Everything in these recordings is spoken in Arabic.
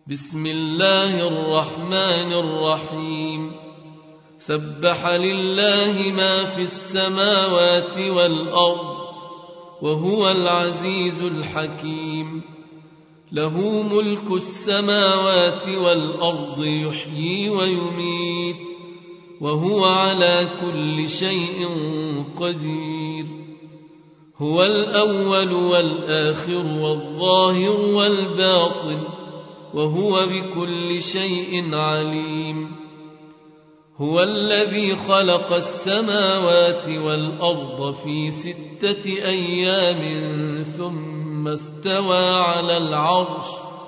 بسم الله الرحمن الرحيم. سبح لله ما في السماوات والأرض وهو العزيز الحكيم. له ملك السماوات والأرض يحيي ويميت وهو على كل شيء قدير. هو الأول والآخر والظاهر والباطن وهو بكل شيء عليم. هو الذي خلق السماوات والأرض في 6 أيام ثم استوى على العرش.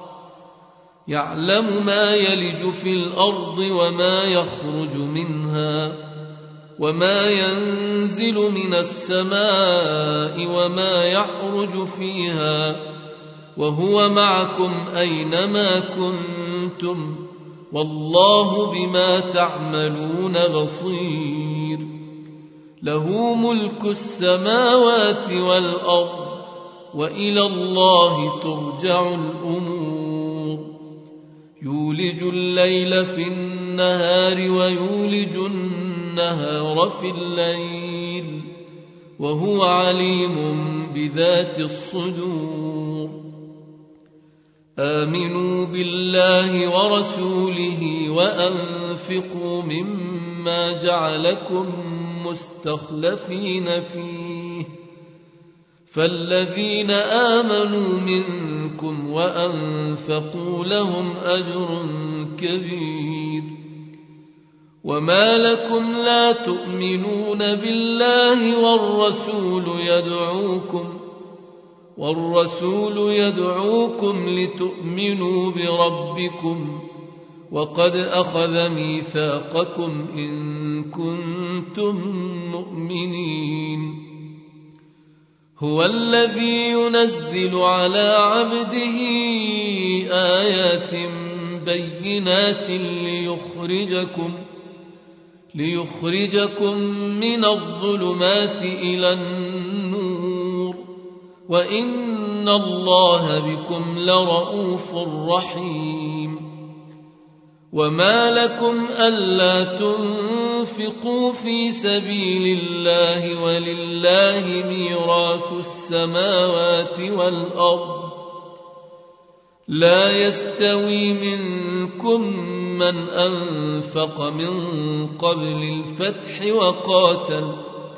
يعلم ما يلج في الأرض وما يخرج منها وما ينزل من السماء وما يعرج فيها وهو معكم أينما كنتم والله بما تعملون بصير. له ملك السماوات والأرض وإلى الله ترجع الأمور. يولج الليل في النهار ويولج النهار في الليل وهو عليم بذات الصدور. آمنوا بالله ورسوله وأنفقوا مما جعلكم مستخلفين فيه. فالذين آمنوا منكم وأنفقوا لهم أجر كبير. وما لكم لا تؤمنون بالله والرسول يدعوكم لتؤمنوا بربكم وقد أخذ ميثاقكم إن كنتم مؤمنين. هو الذي ينزل على عبده آيات بينات ليخرجكم من الظلمات إلى النور وإن الله بكم لرؤوف رحيم. وما لكم ألا تنفقوا في سبيل الله ولله ميراث السماوات والأرض. لا يستوي منكم من أنفق من قبل الفتح وقاتل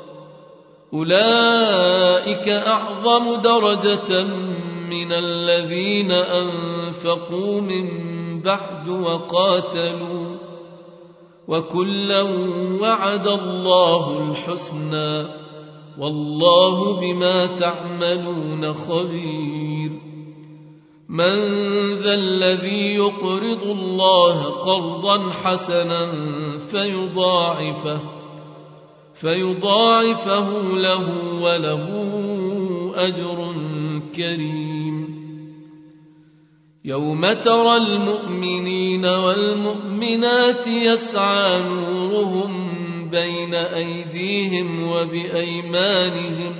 أولئك أعظم درجة من الذين أنفقوا من بعد وقاتلوا وكلا وعد الله الحسنى والله بما تعملون خبير. من ذا الذي يقرض الله قرضا حسنا فيضاعفه له وله أجر كريم. يوم ترى المؤمنين والمؤمنات يسعى نورهم بين أيديهم وبأيمانهم.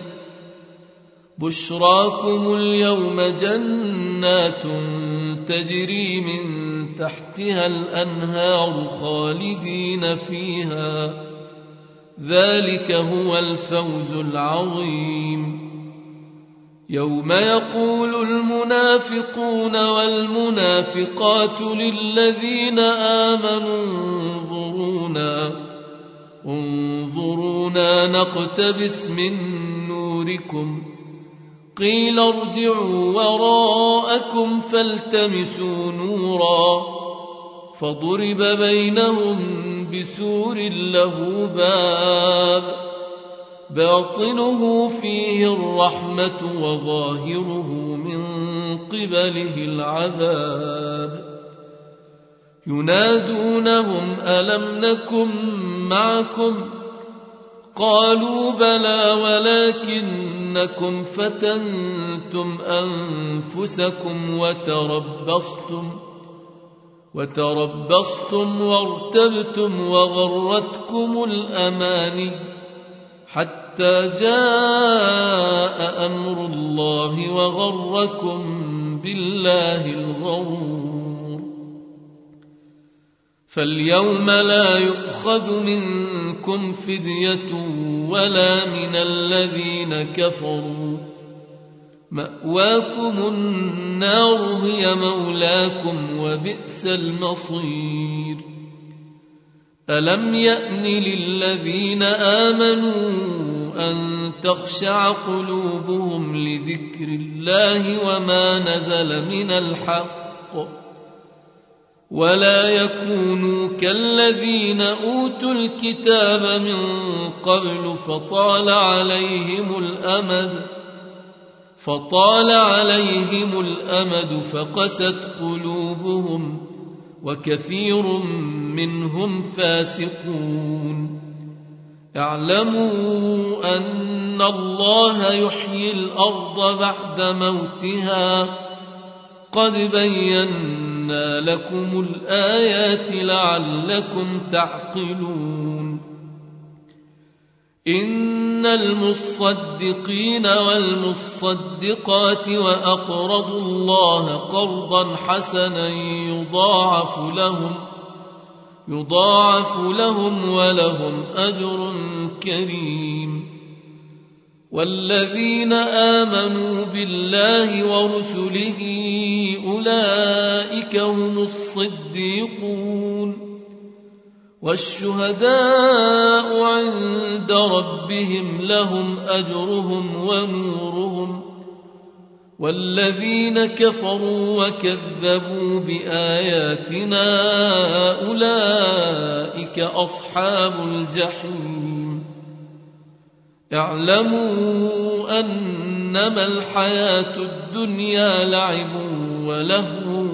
بشراكم اليوم جنات تجري من تحتها الأنهار خالدين فيها ذلك هو الفوز العظيم. يوم يقول المنافقون والمنافقات للذين آمنوا انظرونا نقتبس من نوركم قيل ارجعوا وراءكم فالتمسوا نورا فضرب بينهم بسور له باب باطنه فيه الرحمة وظاهره من قبله العذاب. ينادونهم ألم نكن معكم قالوا بلى ولكنكم فتنتم أنفسكم وتربصتم وارتبتم وغرتكم الأماني حتى جاء أمر الله وغركم بالله الغرور. فاليوم لا يؤخذ منكم فدية ولا من الذين كفروا، مأواكم النار هي مولاكم وبئس المصير. ألم يأن للذين آمنوا أن تخشع قلوبهم لذكر الله وما نزل من الحق ولا يكونوا كالذين أوتوا الكتاب من قبل فطال عليهم الأمد فقست قلوبهم وكثير منهم فاسقون. اعلموا أن الله يحيي الأرض بعد موتها، قد بينا لكم الآيات لعلكم تعقلون. إن المصدقين والمصدقات وأقرضوا الله قرضا حسنا يضاعف لهم ولهم أجر كريم. والذين آمنوا بالله ورسله أولئك هم الصديقون والشهداء عند ربهم لهم أجرهم ونورهم. والذين كفروا وكذبوا بآياتنا أولئك أصحاب الجحيم. اعلموا أنما الحياة الدنيا لعب ولهو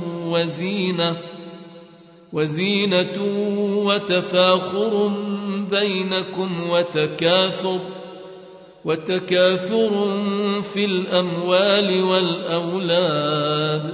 وزينة وتفاخر بينكم وتكاثر في الأموال والأولاد،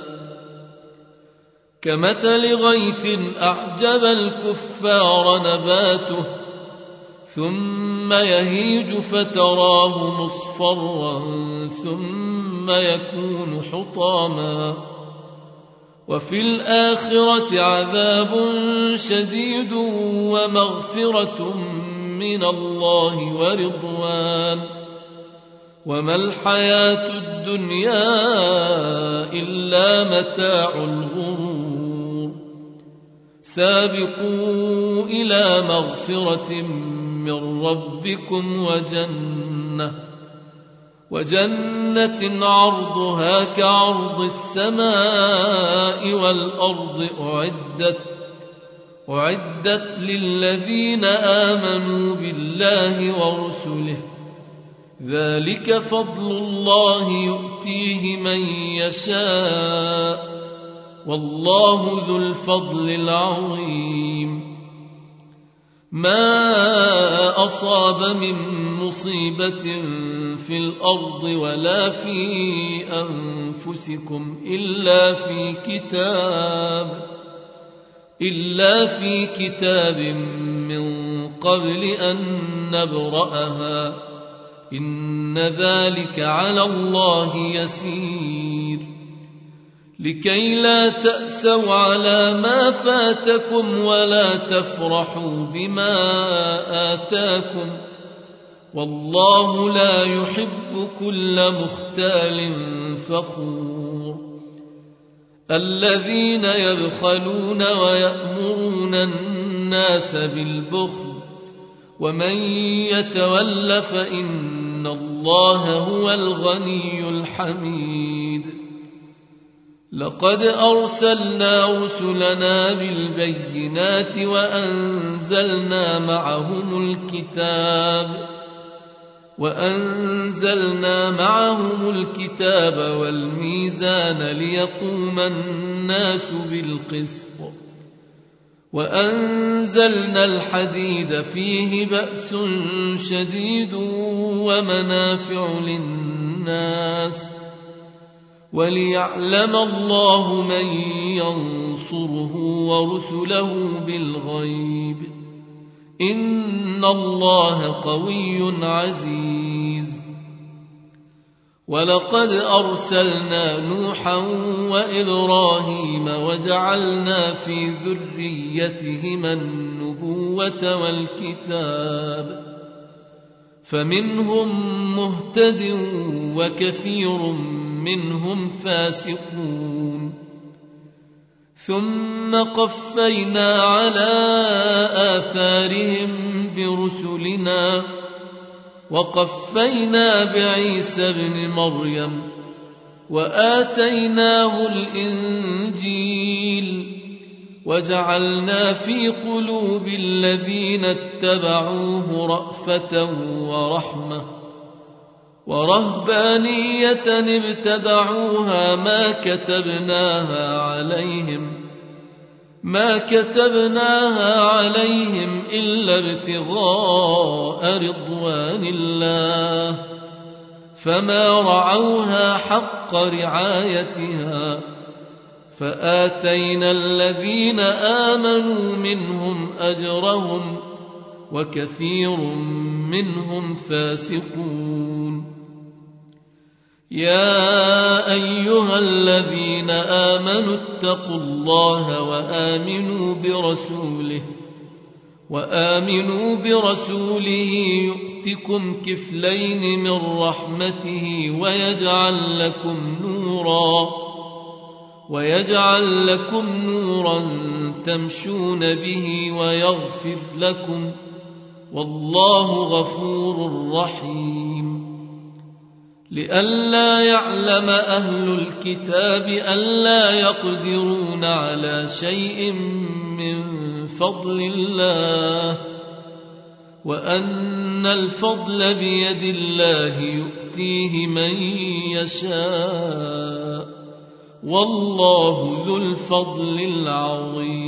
كمثل غيث أعجب الكفار نباته ثم يهيج فتراه مصفرا ثم يكون حطاما، وفي الآخرة عذاب شديد ومغفرة من الله ورضوان، وما الحياة الدنيا إلا متاع الغرور. سابقوا إلى مغفرة من ربكم وجنة عرضها كعرض السماء والأرض أعدت للذين آمنوا بالله ورسله، ذلك فضل الله يؤتيه من يشاء والله ذو الفضل العظيم. ما أصاب من مصيبة في الأرض ولا في أنفسكم إلا في كتاب من قبل أن نبرأها، إن ذلك على الله يسير. لكي لا تأسوا على ما فاتكم ولا تفرحوا بما آتاكم، والله لا يحب كل مختال فخور. الذين يبخلون ويأمرون الناس بالبخل ومن يتول فإن الله هو الغني الحميد. لقد أرسلنا رسلنا بالبينات وأنزلنا معهم الكتاب والميزان ليقوم الناس بالقسط، وأنزلنا الحديد فيه بأس شديد ومنافع للناس وليعلم الله من ينصره ورسله بالغيب، إن الله قوي عزيز. ولقد أرسلنا نوحا وإبراهيم وجعلنا في ذريتهما النبوة والكتاب فمنهم مهتد وكثير منهم فاسقون ثم قفينا على آثارهم برسلنا وقفينا بعيسى ابن مريم وآتيناه الإنجيل وجعلنا في قلوب الذين اتبعوه رأفة ورحمة ورهبانية ابتدعوها ما كتبناها عليهم إلا ابتغاء رضوان الله فما رعوها حق رعايتها فآتينا الذين آمنوا منهم أجرهم وكثير منهم فاسقون يا أيها الذين آمنوا اتقوا الله وآمنوا برسوله يؤتكم كفلين من رحمته ويجعل لكم نورا تمشون به ويغفر لكم والله غفور رحيم لئلا يعلم أهل الكتاب ألا يقدرون على شيء من فضل الله وأن الفضل بيد الله يؤتيه من يشاء والله ذو الفضل العظيم